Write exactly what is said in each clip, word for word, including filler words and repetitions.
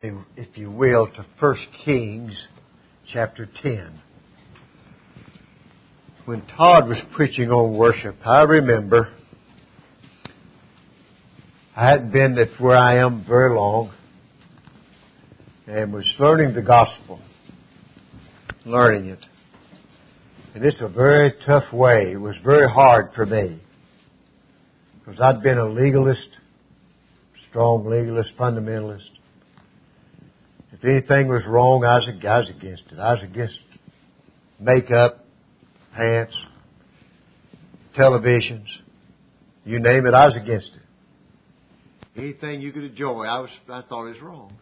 if you will, to First Kings chapter ten. When Todd was preaching on worship, I remember I hadn't been at where I am very long and was learning the gospel, learning it. And it's a very tough way. It was very hard for me because I'd been a legalist, strong legalist, fundamentalist. If anything was wrong, I was, I was against it. I was against makeup, pants, televisions, you name it, I was against it. Anything you could enjoy, I was, I thought it was wrong.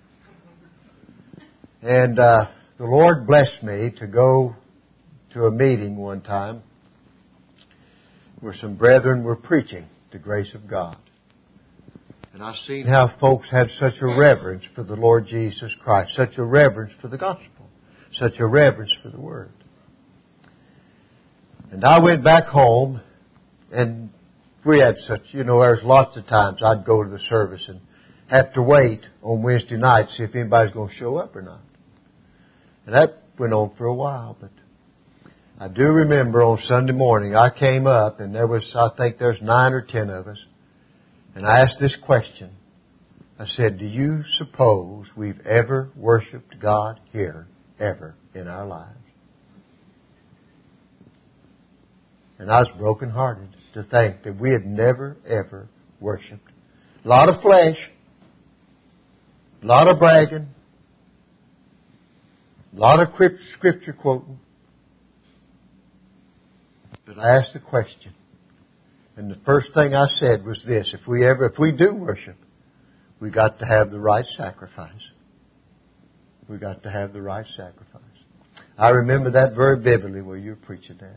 And uh, the Lord blessed me to go to a meeting one time where some brethren were preaching the grace of God. And I've seen how folks had such a reverence for the Lord Jesus Christ, such a reverence for the gospel, such a reverence for the Word. And I went back home, and we had such, you know, there's lots of times I'd go to the service and have to wait on Wednesday night to see if anybody's going to show up or not. And that went on for a while, but I do remember on Sunday morning I came up, and there was, I think there's nine or ten of us. And I asked this question. I said, do you suppose we've ever worshiped God here, ever, in our lives? And I was brokenhearted to think that we had never, ever worshiped. A lot of flesh, a lot of bragging, a lot of scripture quoting. But I asked the question. And the first thing I said was this: if we ever, if we do worship, we got to have the right sacrifice. We got to have the right sacrifice. I remember that very vividly where you were preaching that.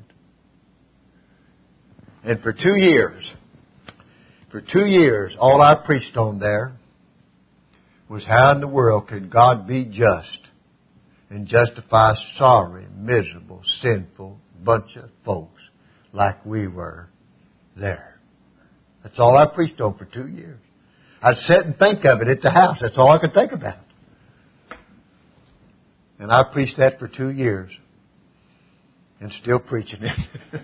And for two years, for two years, all I preached on there was how in the world could God be just and justify sorry, miserable, sinful bunch of folks like we were there. That's all I preached on for two years. I'd sit and think of it at the house. That's all I could think about. And I preached that for two years. And still preaching it.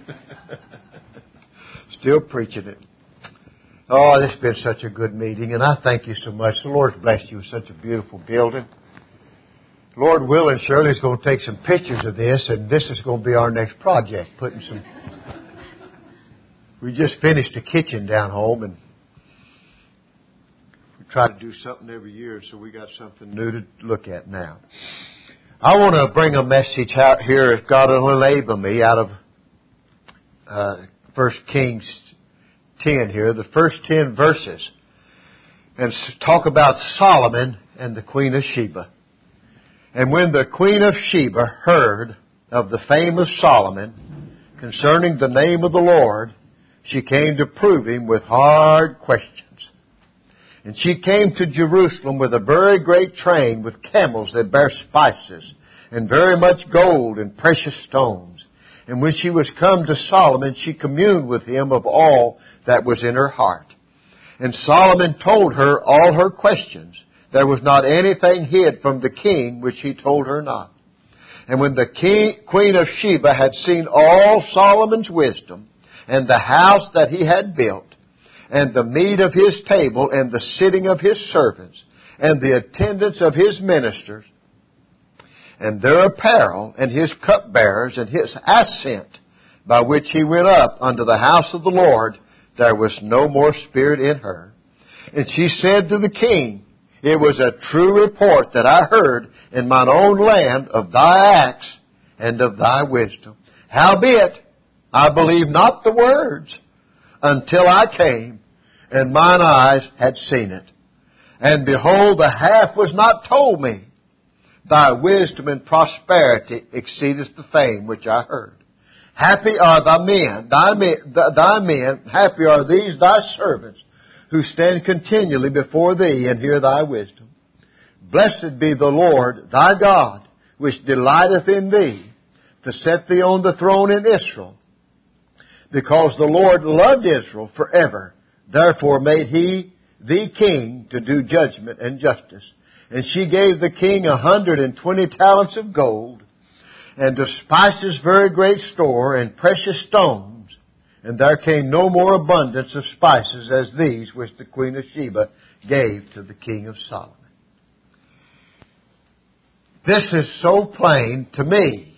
Still preaching it. Oh, this has been such a good meeting. And I thank you so much. The Lord's blessed you with such a beautiful building. Lord willing, Shirley's going to take some pictures of this. And this is going to be our next project. Putting some... We just finished a kitchen down home, and we try to do something every year, so we got something new to look at now. I want to bring a message out here, if God will enable me, out of uh, First Kings ten here, the first ten verses, and talk about Solomon and the Queen of Sheba. And when the Queen of Sheba heard of the fame of Solomon concerning the name of the Lord, she came to prove him with hard questions. And she came to Jerusalem with a very great train with camels that bear spices, and very much gold and precious stones. And when she was come to Solomon, she communed with him of all that was in her heart. And Solomon told her all her questions. There was not anything hid from the king which he told her not. And when the king, Queen of Sheba had seen all Solomon's wisdom, and the house that he had built, and the meat of his table, and the sitting of his servants, and the attendance of his ministers, and their apparel, and his cupbearers, and his ascent, by which he went up unto the house of the Lord, there was no more spirit in her. And she said to the king, it was a true report that I heard in mine own land of thy acts and of thy wisdom. Howbeit, I believed not the words until I came, and mine eyes had seen it. And behold, the half was not told me. Thy wisdom and prosperity exceedeth the fame which I heard. Happy are thy men, thy men, thy men, happy are these thy servants, who stand continually before thee and hear thy wisdom. Blessed be the Lord thy God, which delighteth in thee, to set thee on the throne in Israel. Because the Lord loved Israel forever, therefore made he thee king to do judgment and justice. And she gave the king a hundred and twenty talents of gold, and of spices very great store, and precious stones. And there came no more abundance of spices as these which the queen of Sheba gave to the king of Solomon. This is so plain to me.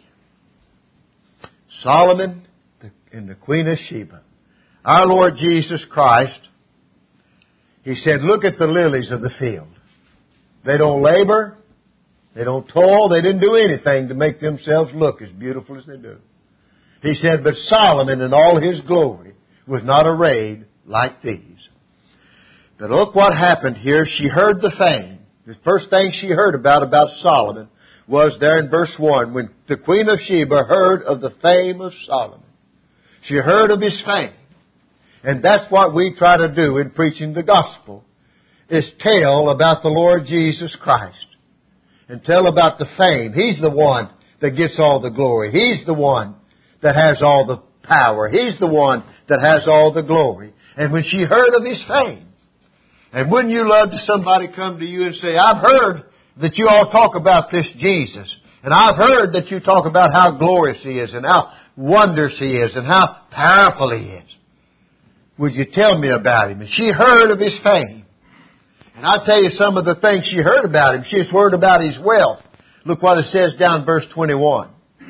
Solomon and the queen of Sheba. Our Lord Jesus Christ, He said, look at the lilies of the field. They don't labor. They don't toil. They didn't do anything to make themselves look as beautiful as they do. He said, but Solomon in all his glory was not arrayed like these. But look what happened here. She heard the fame. The first thing she heard about, about Solomon was there in verse one, when the queen of Sheba heard of the fame of Solomon. She heard of his fame. And that's what we try to do in preaching the gospel, is tell about the Lord Jesus Christ. And tell about the fame. He's the one that gets all the glory. He's the one that has all the power. He's the one that has all the glory. And when she heard of his fame, and wouldn't you love to somebody come to you and say, I've heard that you all talk about this Jesus. And I've heard that you talk about how glorious He is and how wondrous He is and how powerful He is. Would you tell me about Him? And she heard of His fame. And I'll tell you some of the things she heard about Him. She's heard about His wealth. Look what it says down in verse twenty-one.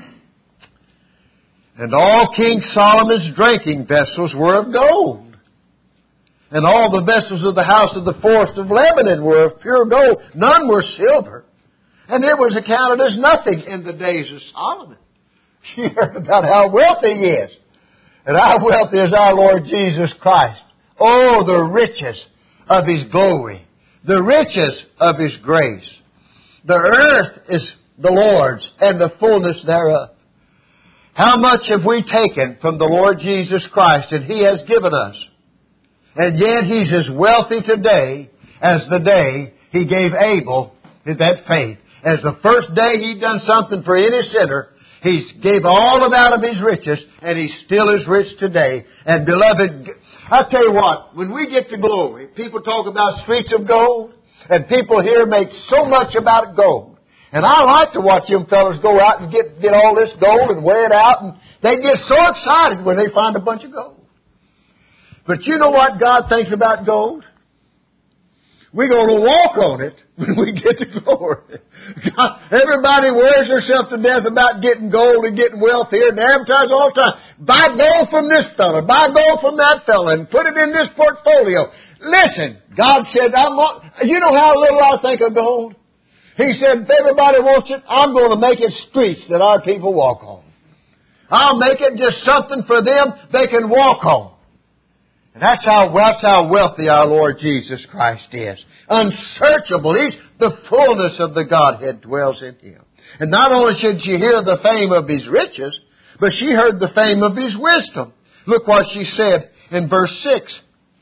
And all King Solomon's drinking vessels were of gold. And all the vessels of the house of the forest of Lebanon were of pure gold. None were silver. And it was accounted as nothing in the days of Solomon. She heard about how wealthy he is. And how wealthy is our Lord Jesus Christ. Oh, the riches of His glory. The riches of His grace. The earth is the Lord's and the fullness thereof. How much have we taken from the Lord Jesus Christ and He has given us? And yet He's as wealthy today as the day He gave Abel that faith. As the first day He done something for any sinner, He gave all of out of His riches, and He's still as rich today. And beloved, I tell you what, when we get to glory, people talk about streets of gold, and people here make so much about gold. And I like to watch them fellas go out and get, get all this gold and weigh it out, and they get so excited when they find a bunch of gold. But you know what God thinks about gold? We're going to walk on it when we get to glory. God, everybody wears herself to death about getting gold and getting wealth here and they advertise all the time. Buy gold from this fella, buy gold from that fella, and put it in this portfolio. Listen, God said, I'm, you know how little I think of gold? He said, if everybody wants it, I'm going to make it streets that our people walk on. I'll make it just something for them they can walk on. And that's how, that's how wealthy our Lord Jesus Christ is. Unsearchable. He's the fullness of the Godhead dwells in Him. And not only should she hear the fame of His riches, but she heard the fame of His wisdom. Look what she said in verse six.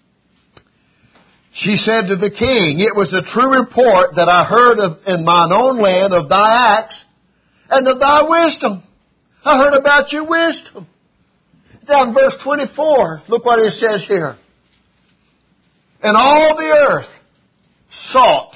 She said to the king, it was a true report that I heard of in mine own land of thy acts and of thy wisdom. I heard about your wisdom. Down in verse twenty-four, look what it says here. And all the earth sought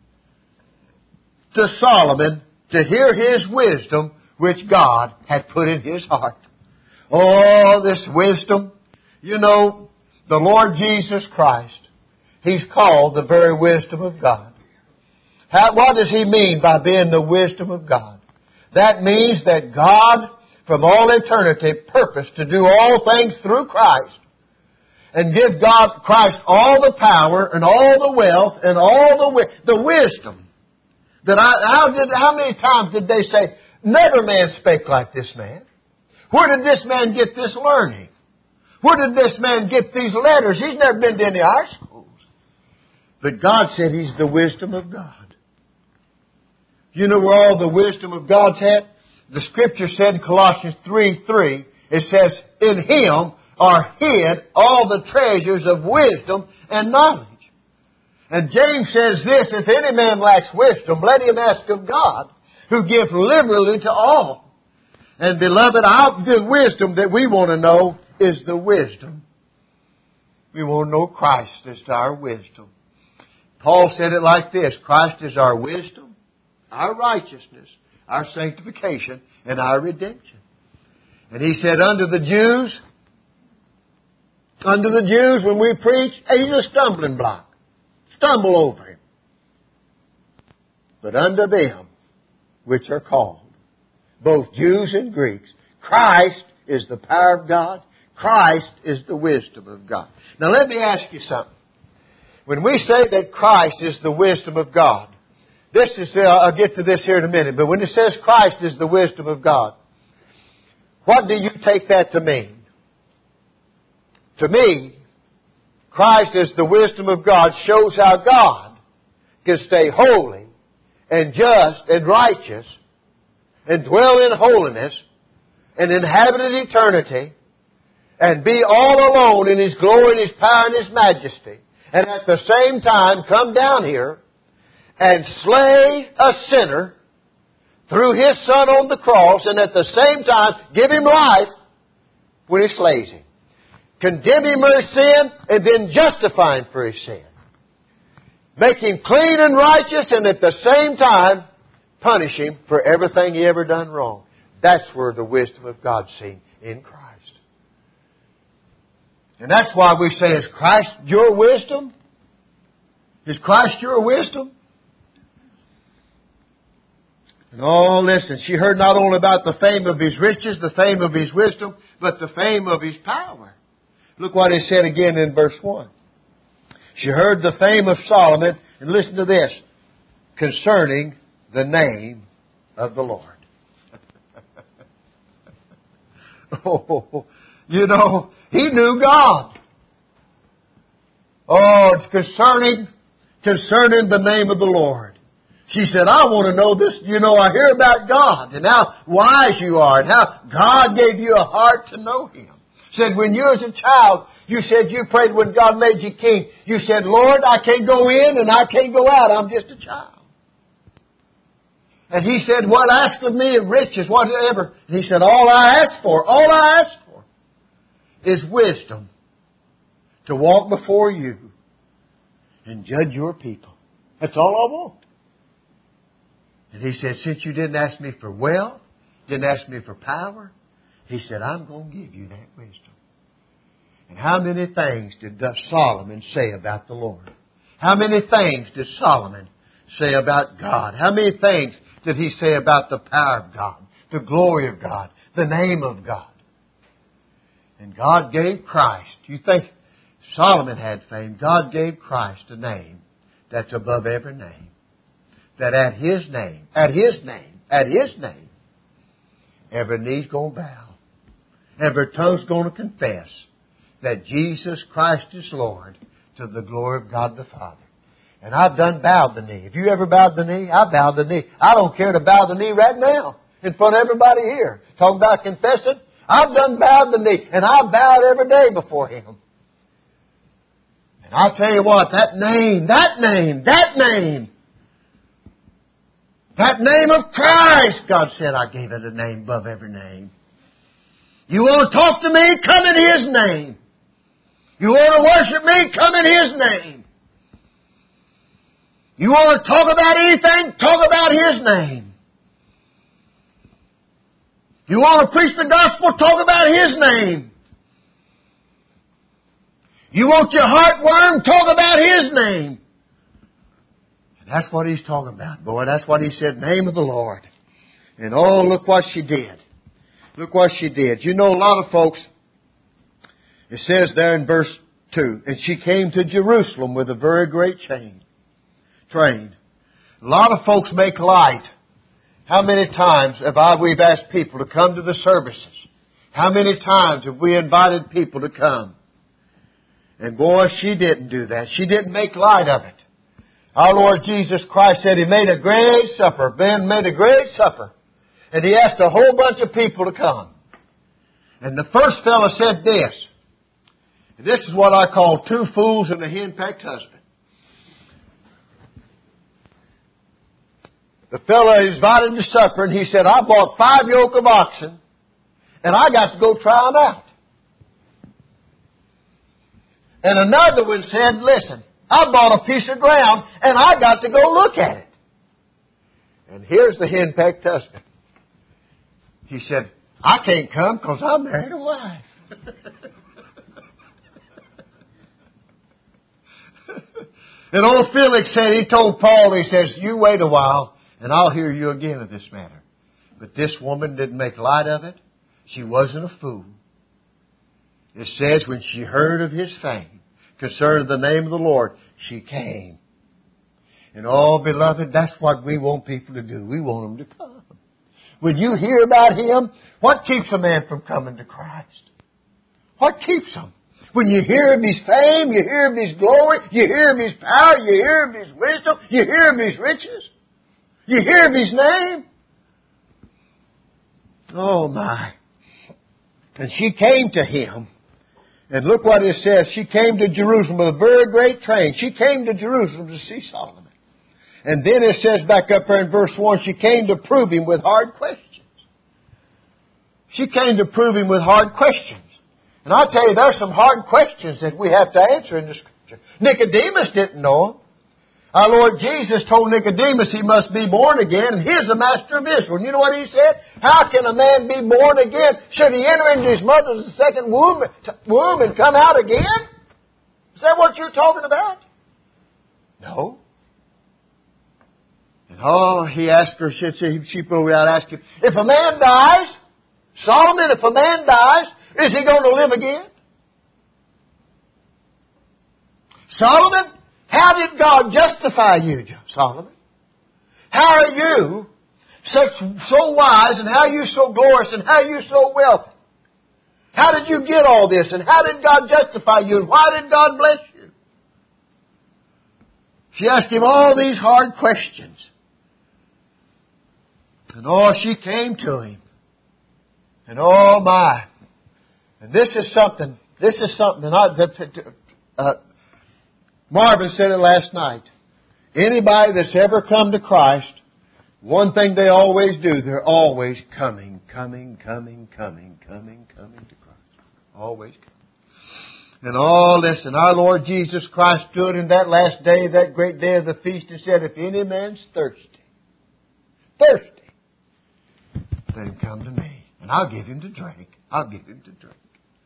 to Solomon to hear his wisdom which God had put in his heart. Oh, this wisdom. You know, the Lord Jesus Christ, He's called the very wisdom of God. How, what does He mean by being the wisdom of God? That means that God, from all eternity, purposed to do all things through Christ and give God, Christ, all the power and all the wealth and all the the wisdom. That I, how, did, how many times did they say, never man spake like this man? Where did this man get this learning? Where did this man get these letters? He's never been to any of our schools. But God said He's the wisdom of God. You know where all the wisdom of God's at? The Scripture said in Colossians three three, it says, in Him are hid all the treasures of wisdom and knowledge. And James says this, if any man lacks wisdom, let him ask of God, who gives liberally to all. And beloved, our the wisdom that we want to know is the wisdom. We want to know Christ as our wisdom. Paul said it like this: Christ is our wisdom, our righteousness, our sanctification, and our redemption. And he said, unto the Jews, unto the Jews when we preach, he's a stumbling block. Stumble over him. But unto them which are called, both Jews and Greeks, Christ is the power of God. Christ is the wisdom of God. Now let me ask you something. When we say that Christ is the wisdom of God, this is, uh, I'll get to this here in a minute, but when it says Christ is the wisdom of God, what do you take that to mean? To me, Christ is the wisdom of God shows how God can stay holy and just and righteous and dwell in holiness and inhabit eternity and be all alone in His glory and His power and His majesty, and at the same time come down here and slay a sinner through His Son on the cross, and at the same time give him life when He slays him. Condemn him for his sin and then justify him for his sin. Make him clean and righteous and at the same time punish him for everything he ever done wrong. That's where the wisdom of God's seen in Christ. And that's why we say, is Christ your wisdom? Is Christ your wisdom? And oh, listen, she heard not only about the fame of His riches, the fame of His wisdom, but the fame of His power. Look what it said again in verse one. She heard the fame of Solomon, and listen to this, concerning the name of the Lord. Oh, you know, he knew God. Oh, it's concerning, concerning the name of the Lord. She said, I want to know this. You know, I hear about God and how wise you are and how God gave you a heart to know Him. Said when you was a child, you said you prayed when God made you king. You said, Lord, I can't go in and I can't go out. I'm just a child. And He said, what ask of me of riches, whatever. And He said, all I ask for, all I ask for is wisdom to walk before you and judge your people. That's all I want. And He said, since you didn't ask me for wealth, didn't ask me for power, He said, I'm going to give you that wisdom. And how many things did Solomon say about the Lord? How many things did Solomon say about God? How many things did he say about the power of God, the glory of God, the name of God? And God gave Christ. You think Solomon had fame? God gave Christ a name that's above every name. That at His name, at His name, at His name, every knee's going to bow. Every tongue's going to confess that Jesus Christ is Lord to the glory of God the Father. And I've done bowed the knee. Have you ever bowed the knee? I bowed the knee. I don't care to bow the knee right now in front of everybody here. Talking about confessing. I've done bowed the knee. And I bowed every day before Him. And I'll tell you what, that name, that name, that name, that name of Christ, God said, I gave it a name above every name. You want to talk to me? Come in His name. You want to worship me? Come in His name. You want to talk about anything? Talk about His name. You want to preach the gospel? Talk about His name. You want your heartworm? Talk about His name. And that's what He's talking about, boy. That's what He said, name of the Lord. And oh, look what she did. Look what she did. You know, a lot of folks, it says there in verse two, and she came to Jerusalem with a very great chain, train. A lot of folks make light. How many times have I, we've asked people to come to the services? How many times have we invited people to come? And boy, she didn't do that. She didn't make light of it. Our Lord Jesus Christ said He made a great supper. Ben made a great supper. And He asked a whole bunch of people to come. And the first fellow said this. This is what I call two fools and a henpecked husband. The fellow invited to supper and he said, I bought five yoke of oxen and I got to go try them out. And another one said, listen, I bought a piece of ground, and I got to go look at it. And here's the henpecked husband. He said, I can't come because I married a wife. And old Felix said, he told Paul, he says, you wait a while, and I'll hear you again of this matter. But this woman didn't make light of it. She wasn't a fool. It says when she heard of his fame concerning the name of the Lord, she came. And oh, beloved, that's what we want people to do. We want them to come. When you hear about Him, what keeps a man from coming to Christ? What keeps him? When you hear of His fame, you hear of His glory, you hear of His power, you hear of His wisdom, you hear of His riches, you hear of His name. Oh my. And she came to Him. And look what it says. She came to Jerusalem with a very great train. She came to Jerusalem to see Solomon. And then it says back up there in verse one, she came to prove Him with hard questions. She came to prove Him with hard questions. And I'll tell you, there's some hard questions that we have to answer in the Scripture. Nicodemus didn't know them. Our Lord Jesus told Nicodemus he must be born again, and He's the master of Israel. And you know what He said? How can a man be born again? Should he enter into his mother's second womb, womb and come out again? Is that what you're talking about? No. And oh, he asked her, she said, she put out asked him, if a man dies, Solomon, if a man dies, is he going to live again? Solomon, how did God justify you, Solomon? How are you such so wise, and how are you so glorious, and how are you so wealthy? How did you get all this, and how did God justify you, and why did God bless you? She asked him all these hard questions. And oh, she came to him. And oh my. And this is something, this is something, and I, uh, Marvin said it last night. Anybody that's ever come to Christ, one thing they always do, they're always coming, coming, coming, coming, coming, coming to Christ. Always coming. And all this, and our Lord Jesus Christ stood in that last day, that great day of the feast, and said, if any man's thirsty, thirsty, let him come to me, and I'll give him to drink. I'll give him to drink.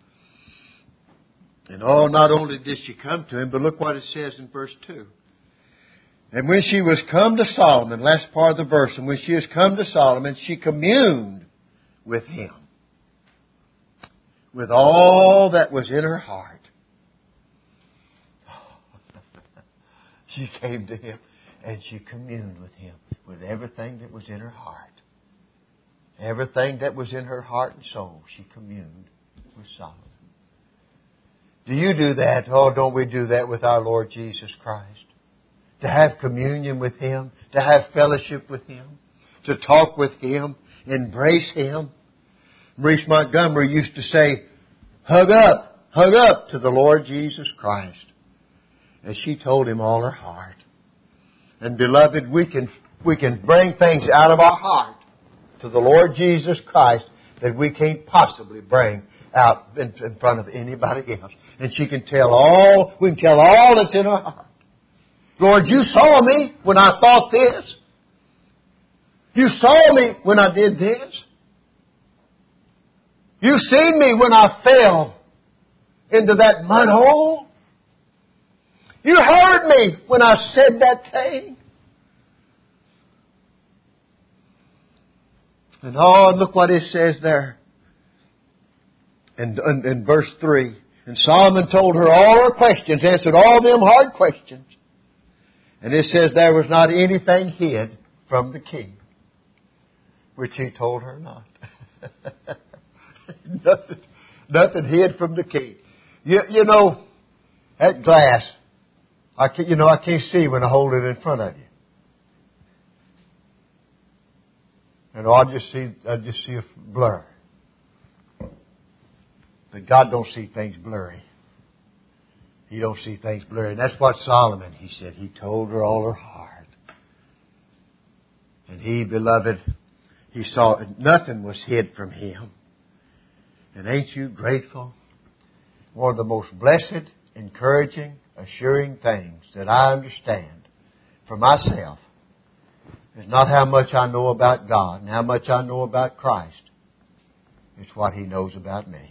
And oh, not only did she come to him, but look what it says in verse two. And when she was come to Solomon, last part of the verse, and when she was come to Solomon, she communed with him, with all that was in her heart. She came to him, and she communed with him, with everything that was in her heart. Everything that was in her heart and soul, she communed with Solomon. Do you do that? Oh, don't we do that with our Lord Jesus Christ? To have communion with Him, to have fellowship with Him, to talk with Him, embrace Him. Maurice Montgomery used to say, hug up, hug up to the Lord Jesus Christ. And she told him all her heart. And beloved, we can, we can bring things out of our heart to the Lord Jesus Christ that we can't possibly bring out in, in front of anybody else. And she can tell all, we can tell all that's in her heart. Lord, you saw me when I thought this. You saw me when I did this. You've seen me when I fell into that mud hole. You heard me when I said that thing. And oh, look what it says there. In, in, in verse three. And Solomon told her all her questions, answered all them hard questions. And it says there was not anything hid from the king, which he told her not. nothing, nothing hid from the king. You, you know, that glass, I can, you know, I can't see when I hold it in front of you. And I just see, I just see a blur. But God don't see things blurry. He don't see things blurry. And that's what Solomon, he said, he told her all her heart. And he, beloved, he saw nothing was hid from him. And ain't you grateful? One of the most blessed encouraging, assuring things that I understand for myself is not how much I know about God and how much I know about Christ. It's what He knows about me.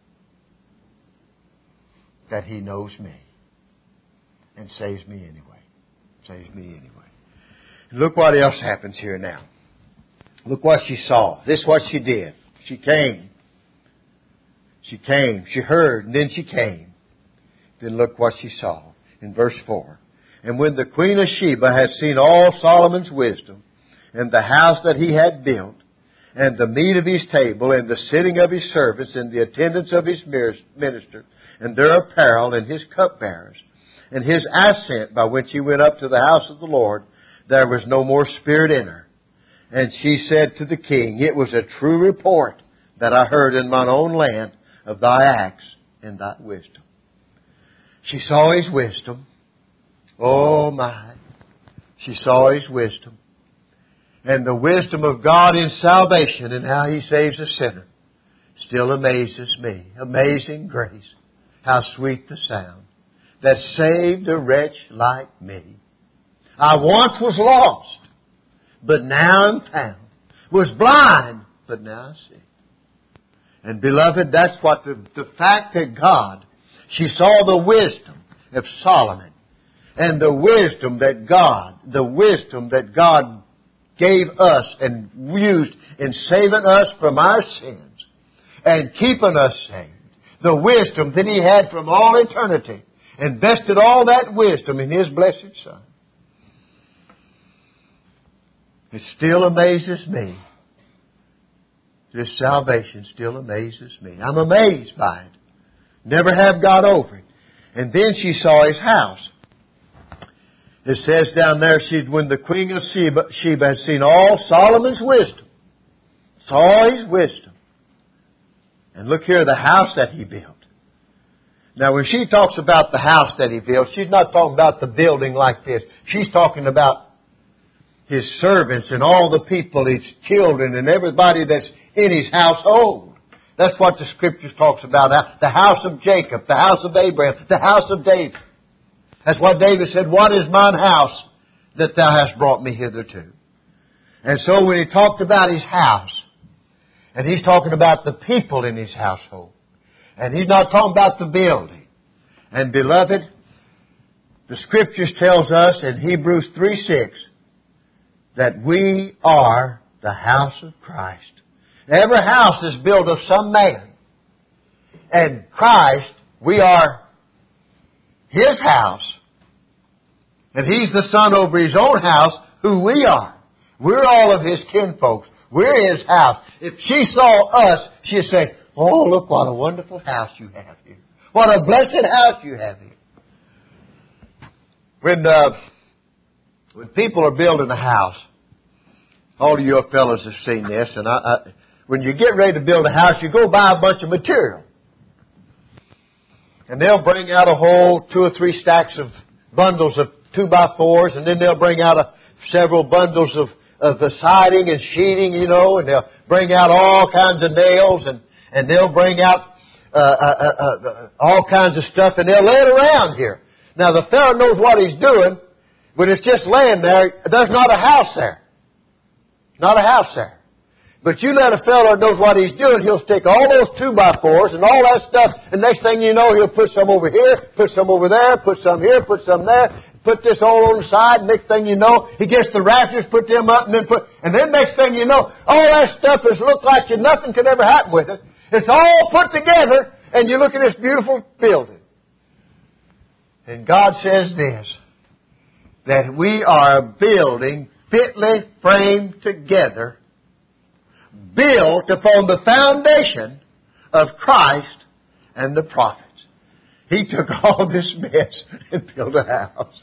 That He knows me and saves me anyway. Saves me anyway. And look what else happens here now. Look what she saw. This is what she did. She came. She came. She heard, and then she came. Then look what she saw in verse four. And when the Queen of Sheba had seen all Solomon's wisdom, and the house that he had built, and the meat of his table, and the sitting of his servants, and the attendance of his ministers, and their apparel, and his cupbearers, and his ascent by which he went up to the house of the Lord, there was no more spirit in her. And she said to the king, it was a true report that I heard in mine own land of thy acts and thy wisdom. She saw his wisdom. Oh my. She saw his wisdom. And the wisdom of God in salvation and how He saves a sinner still amazes me. Amazing grace. How sweet the sound that saved a wretch like me. I once was lost, but now am found. Was blind, but now I see. And beloved, that's what the, the fact that God, she saw the wisdom of Solomon and the wisdom that God, the wisdom that God gave us and used in saving us from our sins and keeping us saved. The wisdom that He had from all eternity, invested all that wisdom in His blessed Son. It still amazes me. This salvation still amazes me. I'm amazed by it. Never have got over it. And then she saw His house. It says down there, she, when the Queen of Sheba, Sheba had seen all Solomon's wisdom, saw his wisdom. And look here, the house that he built. Now when she talks about the house that he built, she's not talking about the building like this. She's talking about His servants and all the people, His children and everybody that's in His household. That's what the Scriptures talks about. The house of Jacob, the house of Abraham, the house of David. That's what David said, what is mine house that thou hast brought me hitherto? And so when he talked about his house, and he's talking about the people in his household, and he's not talking about the building. And beloved, the Scriptures tells us in Hebrews three six that we are the house of Christ. Every house is built of some man. And Christ, we are His house. And He's the Son over His own house, who we are. We're all of His kinfolks. We're His house. If she saw us, she'd say, oh, look what a wonderful house you have here. What a blessed house you have here. When, uh, when people are building a house, all of you fellows have seen this, and I, I, when you get ready to build a house, you go buy a bunch of material. And they'll bring out a whole two or three stacks of bundles of two by fours, and then they'll bring out a, several bundles of, of the siding and sheeting, you know, and they'll bring out all kinds of nails, and, and they'll bring out uh, uh, uh, uh, all kinds of stuff, and they'll lay it around here. Now, the fellow knows what he's doing, but it's just laying there. There's not a house there. Not a house there. But you let a fellow knows what he's doing, he'll stick all those two by fours and all that stuff, and next thing you know, he'll put some over here, put some over there, put some here, put some there, put this all on the side, and next thing you know, he gets the rafters, put them up, and then put, and then next thing you know, all that stuff is look like you, nothing could ever happen with it. It's all put together, and you look at this beautiful building. And God says this, that we are a building fitly framed together, built upon the foundation of Christ and the prophets. He took all this mess and built a house.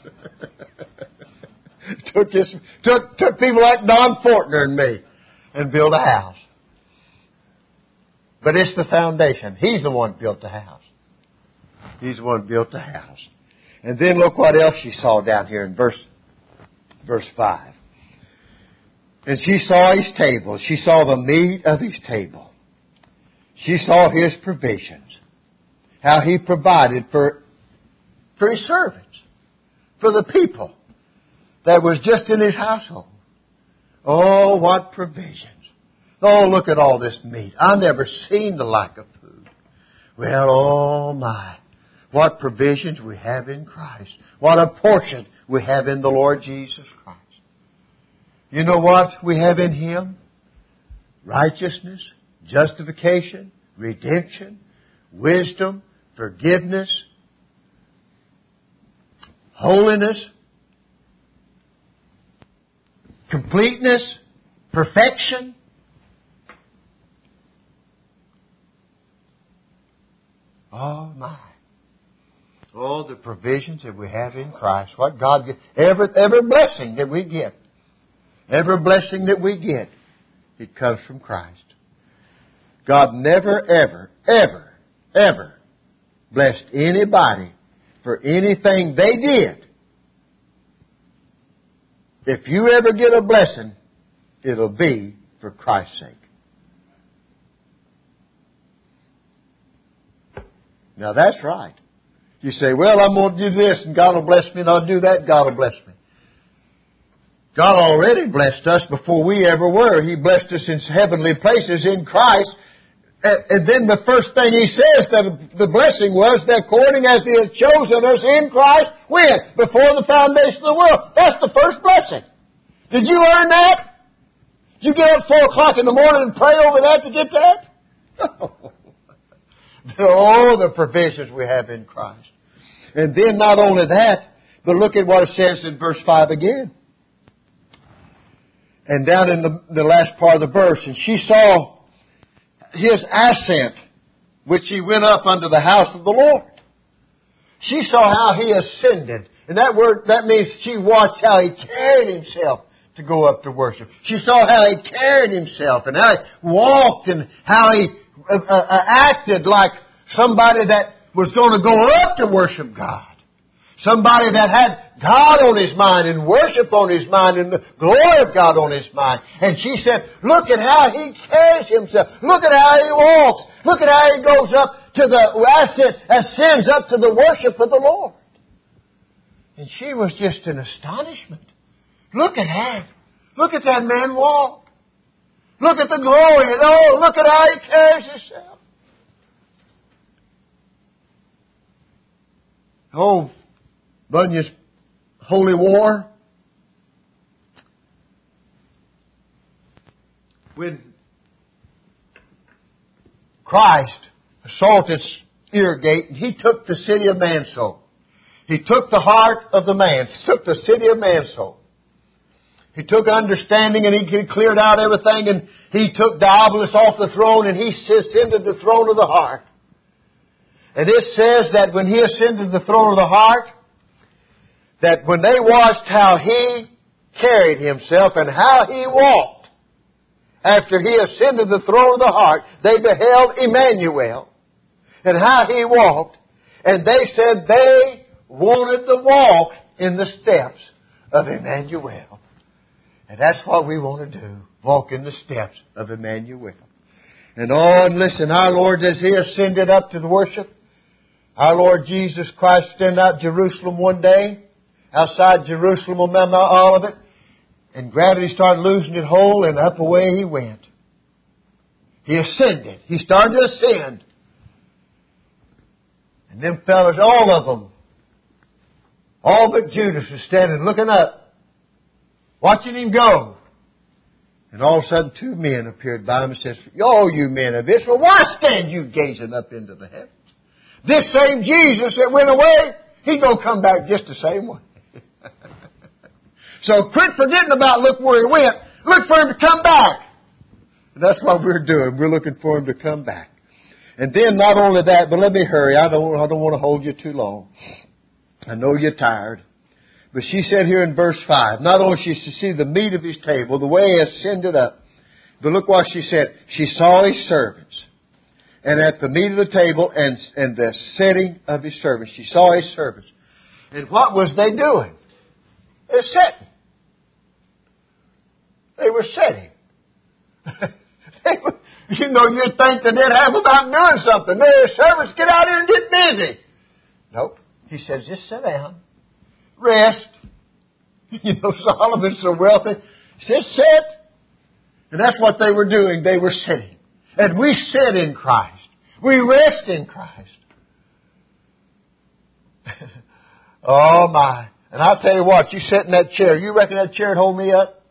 took, this, took, took people like Don Fortner and me and built a house. But it's the foundation. He's the one who built the house. He's the one who built the house. And then look what else she saw down here in verse, verse five. And she saw His table. She saw the meat of His table. She saw His provisions. How He provided for for His servants, for the people that was just in His household. Oh, what provisions. Oh, look at all this meat. I never seen the like of food. Well, oh my. What provisions we have in Christ. What a portion we have in the Lord Jesus Christ. You know what we have in Him? Righteousness, justification, redemption, wisdom, forgiveness, holiness, completeness, perfection. Oh my. Oh, the provisions that we have in Christ. What God gives. Every, every blessing that we get. Every blessing that we get. It comes from Christ. God never, ever, ever, ever blessed anybody for anything they did. If you ever get a blessing, it'll be for Christ's sake. Now that's right. You say, well, I'm going to do this and God will bless me, and I'll do that and God will bless me. God already blessed us before we ever were. He blessed us in heavenly places in Christ. And then the first thing He says that the blessing was that according as He has chosen us in Christ, when? Before the foundation of the world. That's the first blessing. Did you earn that? Did you get up at four o'clock in the morning and pray over that to get that? Oh, the provisions we have in Christ. And then not only that, but look at what it says in verse five again. And down in the, the last part of the verse, and she saw His ascent, which He went up unto the house of the Lord. She saw how He ascended. And that word, that means she watched how He carried Himself to go up to worship. She saw how He carried Himself and how He walked and how He uh, uh, acted like somebody that was going to go up to worship God. Somebody that had God on his mind and worship on his mind and the glory of God on his mind. And she said, look at how He carries Himself. Look at how He walks. Look at how He goes up to the ascent, ascends up to the worship of the Lord. And she was just in astonishment. Look at that. Look at that man walk. Look at the glory. And oh, look at how He carries Himself. Oh, Bunyan's Holy War. When Christ assaulted ear gate, and He took the city of Mansoul. He took the heart of the man, took the city of Mansoul. He took understanding and He cleared out everything, and He took Diabolus off the throne and He ascended the throne of the heart. And it says that when He ascended the throne of the heart, that when they watched how He carried Himself and how He walked, after He ascended the throne of the heart, they beheld Emmanuel and how He walked, and they said they wanted to walk in the steps of Emmanuel. And that's what we want to do, walk in the steps of Emmanuel. And oh, and listen, our Lord, as He ascended up to the worship, our Lord Jesus Christ stand out Jerusalem one day, outside Jerusalem on Mount Olivet, and gravity started losing its hold, and up away He went. He ascended. He started to ascend. And them fellas, all of them, all but Judas was standing looking up, watching Him go. And all of a sudden two men appeared by Him and said, "Oh, you men of Israel, why stand you gazing up into the heavens? This same Jesus that went away, He's going to come back just the same way." So quit forgetting about look where He went. Look for Him to come back. And that's what we're doing. We're looking for Him to come back. And then not only that, but let me hurry. I don't, I don't want to hold you too long. I know you're tired. But she said here in verse five, not only she to see the meat of His table, the way He ascended up, but look what she said. She saw His servants. And at the meat of the table and, and the setting of His servants. She saw His servants. And what was they doing? They were sitting. They were sitting. they were, you know, you'd think that they'd have about doing something. Their servants, get out here and get busy. Nope. He said, just sit down. Rest. You know, Solomon's so wealthy. He said, sit. And that's what they were doing. They were sitting. And we sit in Christ. We rest in Christ. Oh, my. And I'll tell you what, you sit in that chair. You reckon that chair would hold me up?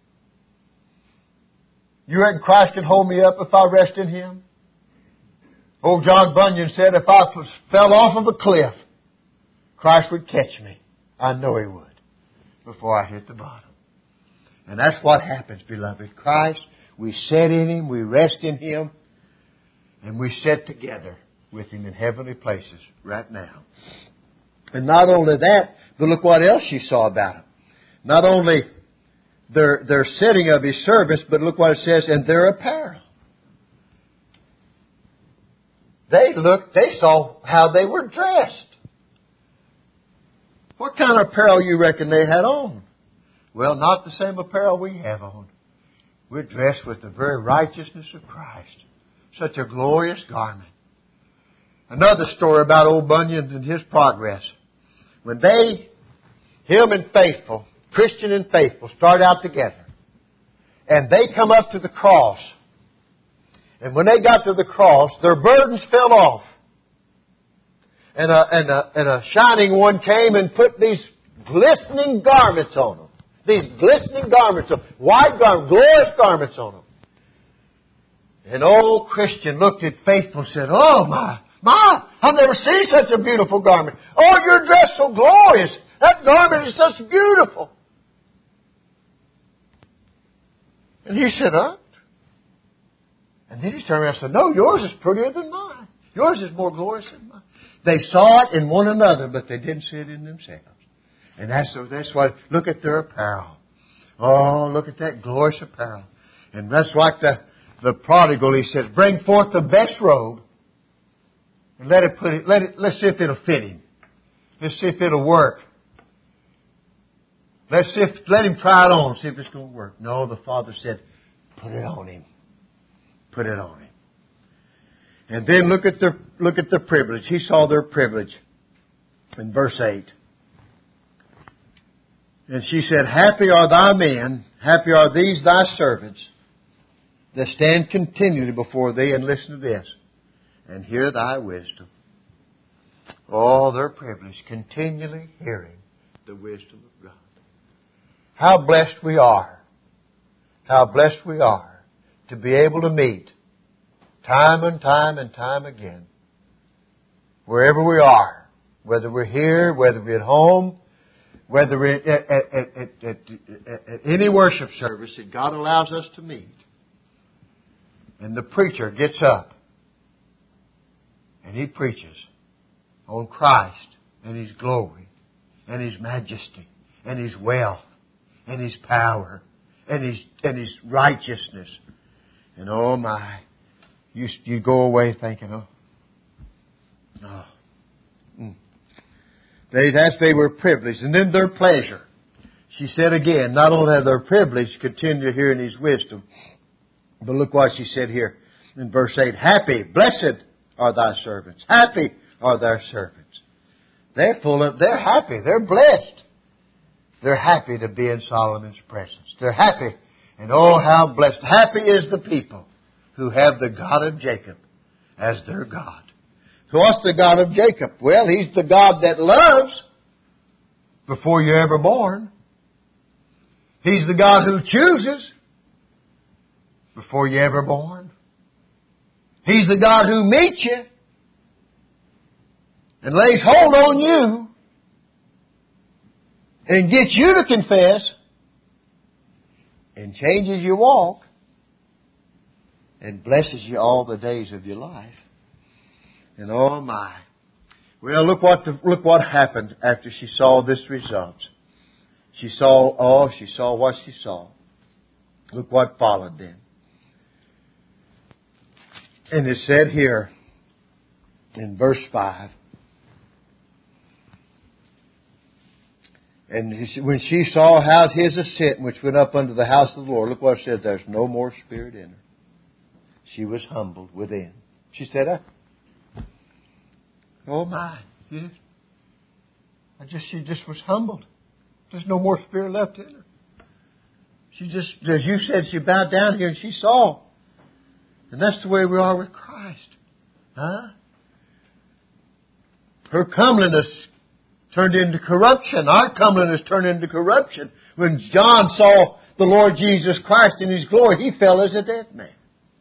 You reckon Christ can hold me up if I rest in Him? Old John Bunyan said, if I fell off of a cliff, Christ would catch me. I know He would before I hit the bottom. And that's what happens, beloved. Christ, we sit in Him, we rest in Him, and we sit together with Him in heavenly places right now. And not only that, but look what else you saw about Him. Not only their, their sitting of His service, but look what it says, and their apparel. They looked, they saw how they were dressed. What kind of apparel you reckon they had on? Well, not the same apparel we have on. We're dressed with the very righteousness of Christ. Such a glorious garment. Another story about old Bunyan and his progress. When they, him and Faithful, Christian and Faithful, start out together. And they come up to the cross. And when they got to the cross, their burdens fell off. And a, and a, and a shining one came and put these glistening garments on them. These glistening garments, white garments, glorious garments on them. And old Christian looked at Faithful and said, oh my, my, I've never seen such a beautiful garment. Oh, you're dressed so glorious. That garment is such beautiful. And he said, huh? And then he turned around and said, no, yours is prettier than mine. Yours is more glorious than mine. They saw it in one another, but they didn't see it in themselves. And that's, that's why, look at their apparel. Oh, look at that glorious apparel. And that's like the, the prodigal, he said, bring forth the best robe and let it put it, let it, let's see if it'll fit him. Let's see if it'll work. Let's see if, let him try it on, see if it's going to work. No, the Father said, put it on him. Put it on him. And then look at their, look at their privilege. He saw their privilege in verse eight. And she said, happy are thy men, happy are these thy servants, that stand continually before thee, and listen to this, and hear thy wisdom. Oh, their privilege, continually hearing the wisdom of God. How blessed we are. How blessed we are to be able to meet time and time and time again, wherever we are, whether we're here, whether we're at home, whether we're at, at, at, at, at, at any worship service that God allows us to meet. And the preacher gets up and he preaches on Christ and His glory and His majesty and His wealth and His power and His, and His righteousness. And oh my, you, you go away thinking, oh, oh. Mm. They, that's they were privileged. And then their pleasure. She said again, not only have their privilege, continue hearing His wisdom, but look what she said here in verse eight. Happy, blessed are thy servants. Happy are thy servants. They're full of, they're happy. They're blessed. They're happy to be in Solomon's presence. They're happy. And oh, how blessed. Happy is the people who have the God of Jacob as their God. So what's the God of Jacob? Well, He's the God that loves before you're ever born. He's the God who chooses before you're ever born. He's the God who meets you and lays hold on you and gets you to confess and changes your walk and blesses you all the days of your life. And oh my. Well, look what the, look what happened after she saw this result. She saw, oh, she saw what she saw. Look what followed then. And it said here in verse five, and when she saw how his ascent, which went up unto the house of the Lord, look what it said, there's no more spirit in her. She was humbled within. She said, oh, oh my, yes. I just, she just was humbled. There's no more spirit left in her. She just, as you said, she bowed down here and she saw. And that's the way we are with Christ. Huh? Her comeliness turned into corruption. Our comeliness turned into corruption. When John saw the Lord Jesus Christ in His glory, he fell as a dead man.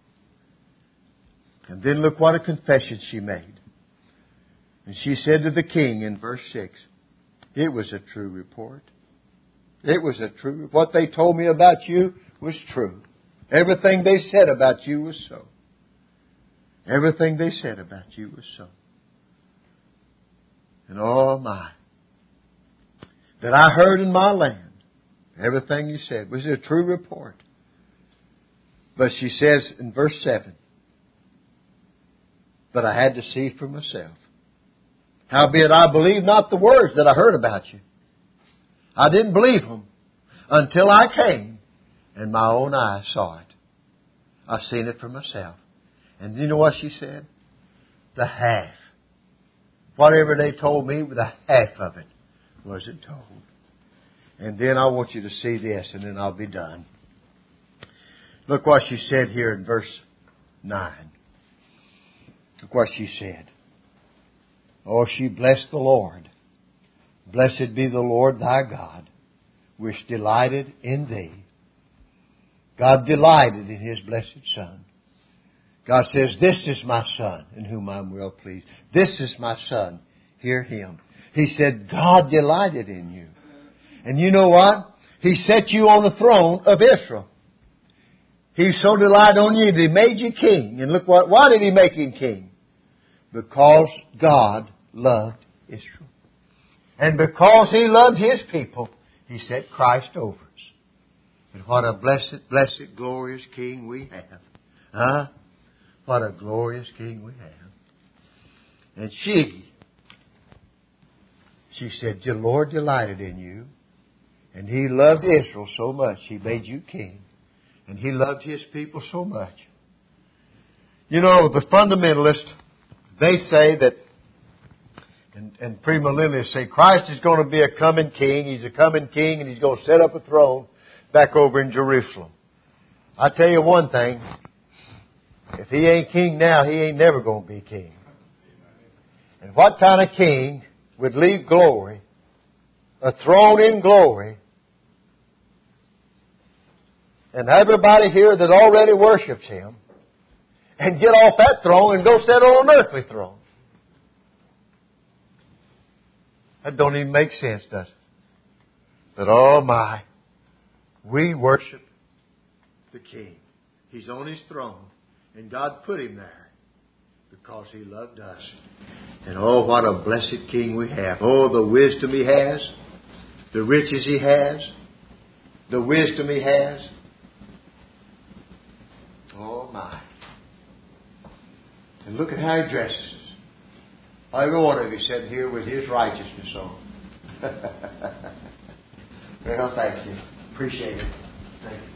And then look what a confession she made. And she said to the king in verse six, it was a true report. It was a true. What they told me about you was true. Everything they said about you was so. Everything they said about you was so. And oh my, that I heard in my land, everything you said was a true report. But she says in verse seven, but I had to see for myself. Howbeit I believed not the words that I heard about you. I didn't believe them until I came and my own eyes saw it. I've seen it for myself. And you know what she said? The half. Whatever they told me, the half of it wasn't told. And then I want you to see this, and then I'll be done. Look what she said here in verse nine. Look what she said. Oh, she blessed the Lord. Blessed be the Lord thy God, which delighted in thee. God delighted in His blessed Son. God says, this is my Son in whom I'm well pleased. This is my Son. Hear Him. He said, God delighted in you. And you know what? He set you on the throne of Israel. He so delighted on you that He made you king. And look what, why did He make Him king? Because God loved Israel. And because He loved His people, He set Christ over us. And what a blessed, blessed, glorious King we have. Huh? What a glorious King we have. And she, she said, the Lord delighted in you. And He loved Israel so much, He made you king. And He loved His people so much. You know, the fundamentalists, they say that, and, and premillennialists say, Christ is going to be a coming king. He's a coming king and He's going to set up a throne back over in Jerusalem. I tell you one thing. If He ain't king now, He ain't never going to be king. And what kind of king would leave glory, a throne in glory, and everybody here that already worships Him, and get off that throne and go sit on an earthly throne? That don't even make sense, does it? But oh my, we worship the King. He's on His throne. And God put Him there because He loved us. And oh, what a blessed King we have. Oh, the wisdom He has, the riches He has, the wisdom He has. Oh my. And look at how He dresses us. Every one of you sitting here with His righteousness on. Well, thank you. Appreciate it. Thank you.